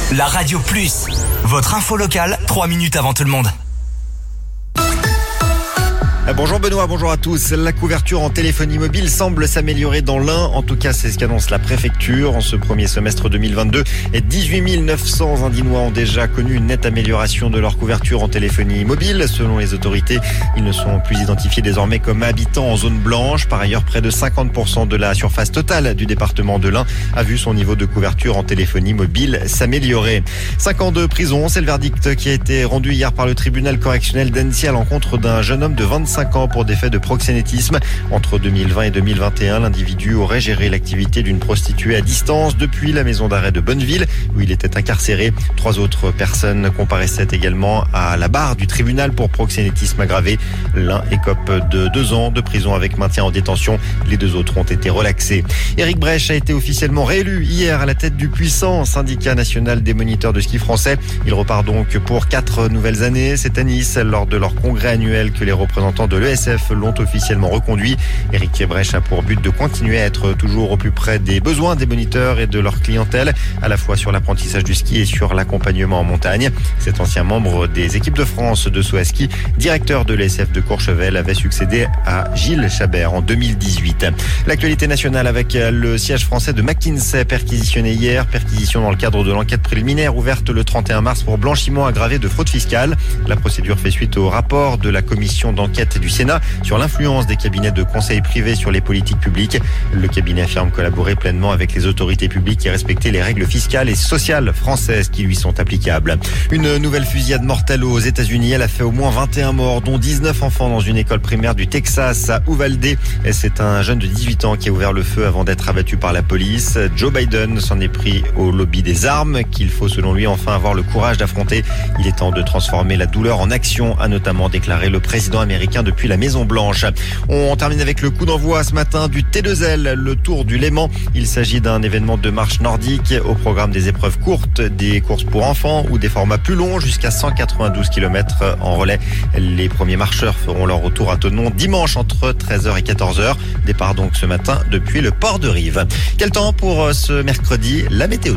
La Radio Plus, votre info locale, 3 minutes avant tout le monde. Bonjour Benoît, bonjour à tous. La couverture en téléphonie mobile semble s'améliorer dans l'Ain. En tout cas, c'est ce qu'annonce la préfecture. En ce premier semestre 2022, 18 900 Indinois ont déjà connu une nette amélioration de leur couverture en téléphonie mobile. Selon les autorités, ils ne sont plus identifiés désormais comme habitants en zone blanche. Par ailleurs, près de 50% de la surface totale du département de l'Ain a vu son niveau de couverture en téléphonie mobile s'améliorer. 5 ans de prison, c'est le verdict qui a été rendu hier par le tribunal correctionnel d'Annecy à l'encontre d'un jeune homme de 25 ans pour des faits de proxénétisme. Entre 2020 et 2021, l'individu aurait géré l'activité d'une prostituée à distance depuis la maison d'arrêt de Bonneville où il était incarcéré. 3 autres personnes comparaissaient également à la barre du tribunal pour proxénétisme aggravé. L'un écope de 2 ans de prison avec maintien en détention. Les 2 autres ont été relaxés. Éric Brech a été officiellement réélu hier à la tête du puissant syndicat national des moniteurs de ski français. Il repart donc pour 4 nouvelles années. C'est à Nice lors de leur congrès annuel que les représentants de l'ESF l'ont officiellement reconduit. Éric Brech a pour but de continuer à être toujours au plus près des besoins des moniteurs et de leur clientèle, à la fois sur l'apprentissage du ski et sur l'accompagnement en montagne. Cet ancien membre des équipes de France de saut à ski, directeur de l'ESF de Courchevel, avait succédé à Gilles Chabert en 2018. L'actualité nationale avec le siège français de McKinsey perquisitionné hier. Perquisition dans le cadre de l'enquête préliminaire ouverte le 31 mars pour blanchiment aggravé de fraude fiscale. La procédure fait suite au rapport de la commission d'enquête du Sénat sur l'influence des cabinets de conseil privés sur les politiques publiques. Le cabinet affirme collaborer pleinement avec les autorités publiques et respecter les règles fiscales et sociales françaises qui lui sont applicables. Une nouvelle fusillade mortelle aux États-Unis. Elle a fait au moins 21 morts, dont 19 enfants dans une école primaire du Texas à Uvalde. C'est un jeune de 18 ans qui a ouvert le feu avant d'être abattu par la police. Joe Biden s'en est pris au lobby des armes qu'il faut selon lui enfin avoir le courage d'affronter. Il est temps de transformer la douleur en action, a notamment déclaré le président américain depuis la Maison Blanche. On termine avec le coup d'envoi ce matin du T2L, le Tour du Léman. Il s'agit d'un événement de marche nordique au programme des épreuves courtes, des courses pour enfants ou des formats plus longs jusqu'à 192 km en relais. Les premiers marcheurs feront leur retour à Thonon dimanche entre 13h et 14h. Départ donc ce matin depuis le port de Rive. Quel temps pour ce mercredi? La météo.